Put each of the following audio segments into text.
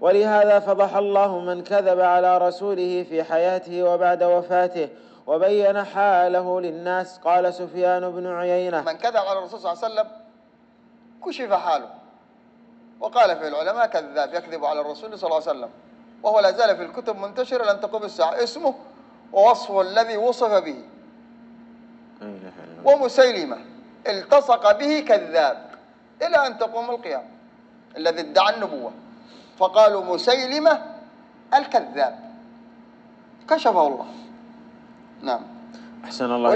ولهذا فضح الله من كذب على رسوله في حياته وبعد وفاته وبين حاله للناس. قال سفيان بن عيينة: من كذب على الرسول صلى الله عليه وسلم كشف حاله، وقال في العلماء كذاب يكذب على الرسول صلى الله عليه وسلم، وهو لا زال في الكتب منتشرة لن تقوم الساعة، اسمه ووصفه الذي وصف به. ومسيلمة التصق به كذاب إلى أن تقوم القيامة، الذي ادعى النبوة، فقالوا مسيلمة الكذاب، كشفه الله. نعم. أحسن الله.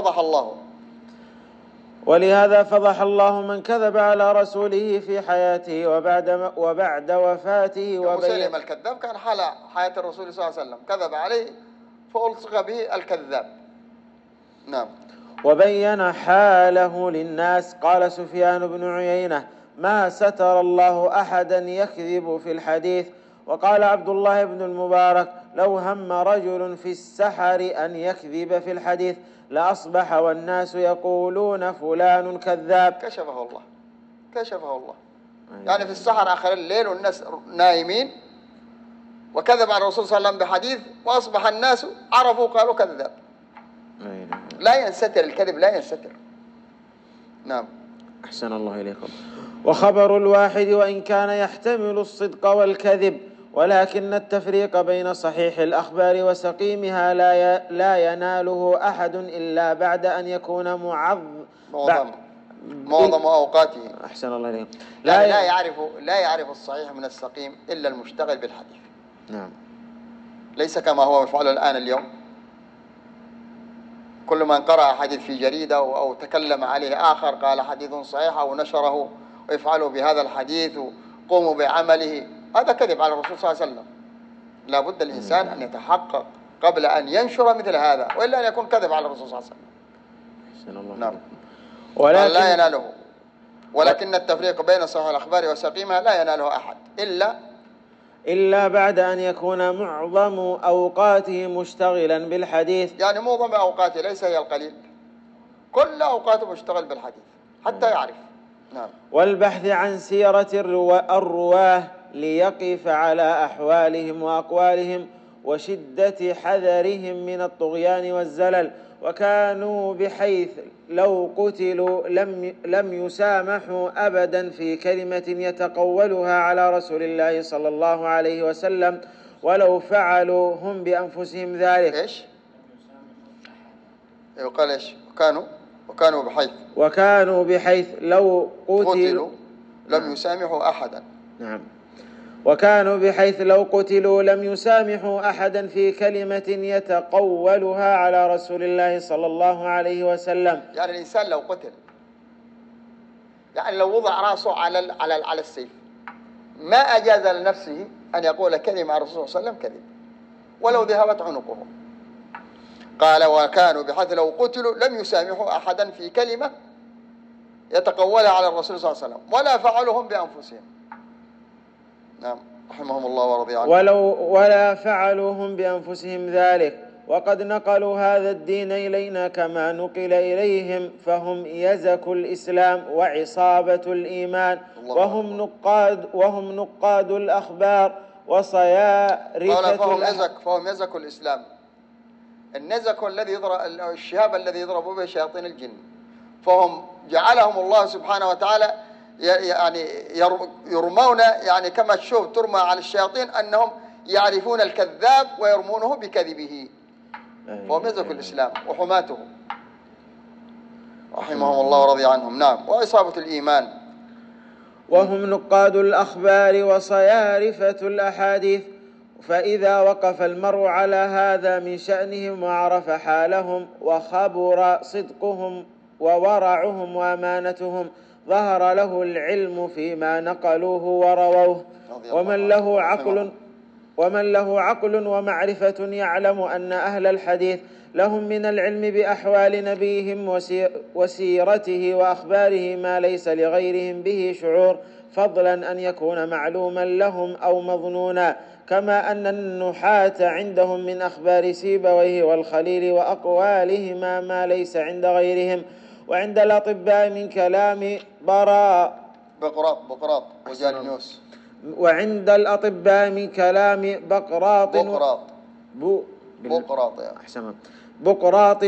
ولهذا فضح الله من كذب على رسوله في حياته وبعد وفاته. مسيلمة الكذاب كان حال حياة الرسول صلى الله عليه وسلم، كذب عليه فألصق به الكذاب. نعم. وبين حاله للناس. قال سفيان بن عيينة: ما ستر الله أحدا يكذب في الحديث. وقال عبد الله بن المبارك: لو هم رجل في السحر أن يكذب في الحديث لأصبح والناس يقولون فلان كذاب. كشفه الله، كشفه الله. يعني في السحر آخر الليل والناس نائمين وكذب على الرسول صلى الله عليه وسلم بحديث، وأصبح الناس عرفوا قالوا كذاب. لا ينستر الكذب، لا ينستر. نعم. أحسن الله إليكم. وخبر الواحد وإن كان يحتمل الصدق والكذب، ولكن التفريق بين صحيح الأخبار وسقيمها لا يناله أحد إلا بعد أن يكون معظم أوقاته. أحسن الله إليكم. لا يعرف الصحيح من السقيم إلا المشتغل بالحديث. نعم. ليس كما هو مفعول الآن اليوم، كل من قرأ حديث في جريدة أو تكلم عليه آخر قال حديث صحيح أو نشره ويفعلوا بهذا الحديث وقوموا بعمله، هذا كذب على الرسول صلى الله عليه وسلم. لا بد الإنسان أن يتحقق قبل أن ينشر مثل هذا، وإلا أن يكون كذب على الرسول صلى الله عليه وسلم. أحسن الله. نعم. لا يناله، ولكن التفريق بين صحيح الأخبار وسقيمها لا يناله أحد إلا بعد أن يكون معظم أوقاته مشتغلا بالحديث. يعني معظم أوقاته، ليس هي القليل، كل أوقاته مشتغل بالحديث حتى يعرف. نعم. والبحث عن سيرة الرواه ليقف على أحوالهم وأقوالهم وشدة حذرهم من الطغيان والزلل، وكانوا بحيث لو قتلوا لم يسامحوا أبدا في كلمة يتقولها على رسول الله صلى الله عليه وسلم، ولو فعلوا هم بأنفسهم ذلك. إيش؟ يقال إيش؟ وكانوا بحيث لو قتلوا لم يسامحوا أحدا. نعم. وكانوا بحيث لو قتلوا لم يسامحوا أحدا في كلمة يتقولها على رسول الله صلى الله عليه وسلم. يعني الإنسان لو قتل، يعني لو وضع رأسه على السيف، ما أجاز لنفسه أن يقول كلمة على الرسول صلى الله عليه وسلم كذب ولو ذهبت عنقه. قال وكانوا بحيث لو قتلوا لم يسامحوا أحدا في كلمة يتقولها على الرسول صلى الله عليه وسلم ولا فعلهم بأنفسهم. نعم، رحمهم الله ورضي عنهم. ولا فعلوهم بأنفسهم ذلك، وقد نقلوا هذا الدين إلينا كما نقل إليهم، فهم يزك الإسلام وعصابة الإيمان، وهم نقاد الأخبار وصيارفة فهم يزك الإسلام. النزك الذي يضرب، الشهاب الذي يضرب به شياطين الجن، فهم جعلهم الله سبحانه وتعالى يعني يرمون، يعني كما الشوب ترمى على الشياطين، أنهم يعرفون الكذاب ويرمونه بكذبه، فهم يزك الإسلام وحماته رحمهم الله ورضي عنهم. نعم. وعصابة الإيمان، وهم نقاد الأخبار وصيارفة الأحاديث. فإذا وقف المرء على هذا من شأنهم وعرف حالهم وخبر صدقهم وورعهم وأمانتهم ظهر له العلم فيما نقلوه ورووه. ومن له عقل ومعرفة يعلم أن أهل الحديث لهم من العلم بأحوال نبيهم وسيرته وأخباره ما ليس لغيرهم به شعور، فضلا أن يكون معلوما لهم أو مظنونا، كما أن النحاة عندهم من أخبار سيبويه والخليل وأقوالهما ما ليس عند غيرهم، وعند الأطباء من كلام بقراط وجالينوس وعند الأطباء من كلام بقراط بقراط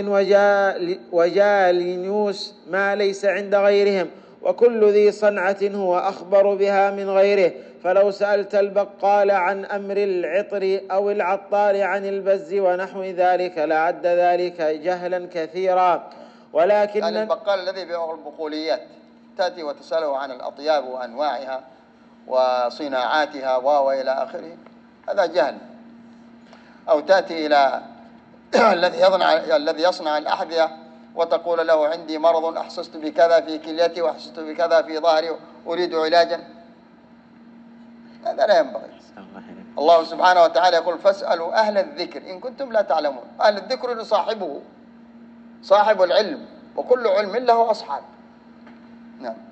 وجالينوس ما ليس عند غيرهم، وكل ذي صنعة هو أخبر بها من غيره. فلو سألت البقال عن أمر العطر أو العطار عن البز ونحو ذلك لعد ذلك جهلا كثيرا. ولكن يعني البقال الذي يبيع البقوليات تأتي وتسأله عن الأطياب وأنواعها وصناعاتها وإلى آخره، هذا جهل. أو تأتي إلى الذي يصنع الأحذية وتقول له عندي مرض، أحسست بكذا في كليتي وأحسست بكذا في ظهري، أريد علاجا، هذا لا ينبغي. الله سبحانه وتعالى يقول فاسألوا أهل الذكر إن كنتم لا تعلمون. أهل الذكر صاحب العلم، وكل علم له أصحاب. نعم.